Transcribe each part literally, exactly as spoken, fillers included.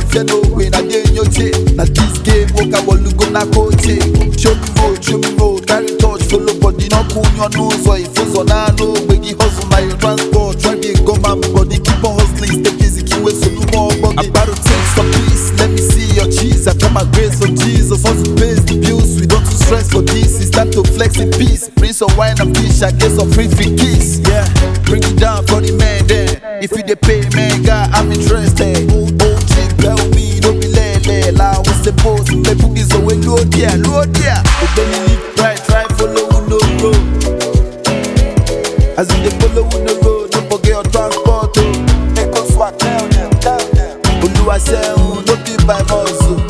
you know when I did your tape. Now this game, walk I will go na coach. Show me road, show me road, carry touch, follow body, not cool your nose or if it's on I know, when you hustle my transport, try to go my body, keep on hustling, stay busy, keep with some more body. I'm about to take some peace, let me see your cheese. I got my grace from Jesus, hustle pays the bills, we don't too stress for this, it's time to flex in peace. Bring some wine and fish, I get some free free kiss, yeah. Bring it down for the man there. If you dey pay, man, God, I'm interested. Old old chick, tell me, don't be lele. La, what's the post? The boogies away, load yeah, load yeah. But then you need try, try, follow no road. As in the follow no road, don't forget your transport. They go swat, tell them, tell them. Olu I say, don't be by muscle.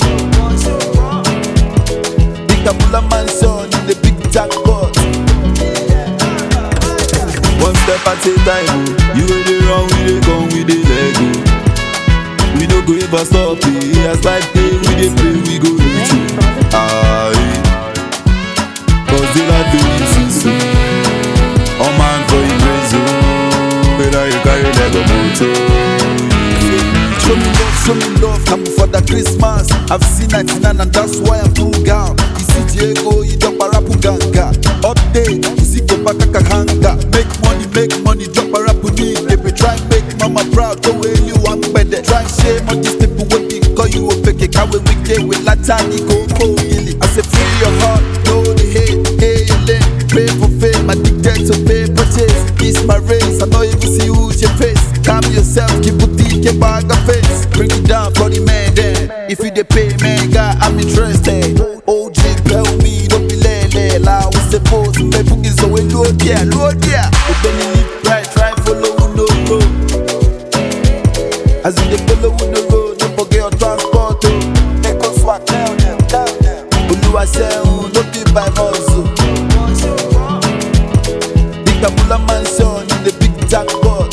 Big Kabula mansion in the big jackpot. One step at a time, you ain't the wrong, we dey come, we dey let go. We don't go ever stop it, as life day, we dey play, we go reach it. Aye, cause the life is easy. All man for you crazy, whether you carry like a motor. Show me love, show me love, come for the Christmas. I've seen ninety-nine and that's why I'm too down. You see Diego, you don't parapu ganga. Update, you see Kopaka hanga. Make money, make money, drop a rap with me. If you try make mama proud, go where you want better. Try shame on these people when we call you a fake. Can we wicked with Latani, go go illy. I say free your heart, know the hate, hey your lane. Pray for fame, addicted to pay purchase. It's my race, I know even see who's your face. Calm yourself, keep boutique, keep bag of face. Bring it down for the man there. If you dey pay, man, God, I'm interested. O G, tell me, don't be lele. La, what's the post? My book is away, load yeah, load yeah. But then you need try, try, follow no road. As in the follow no road, don't forget your transport. They go swat, tell them, tell them. Olu I say, don't be by muscle. Big Kabula mansion in the big jackpot.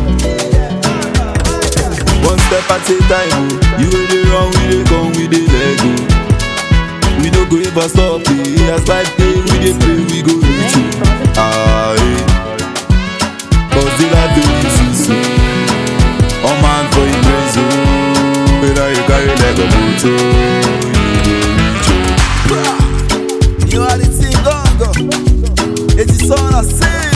One step at a time, you ain't the wrong, we dey come, we dey let go. We don't go ever stop it, as life day, we dey play, we go reach it. Aye, cause the life is easy. All man for you crazy, whether you carry like a motor, you go reach it. You are the thing, gongo. It's the son I say.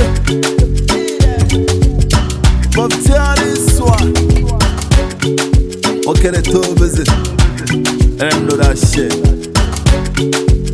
But tell this one. Okay, the toe visit. I don't know that shit.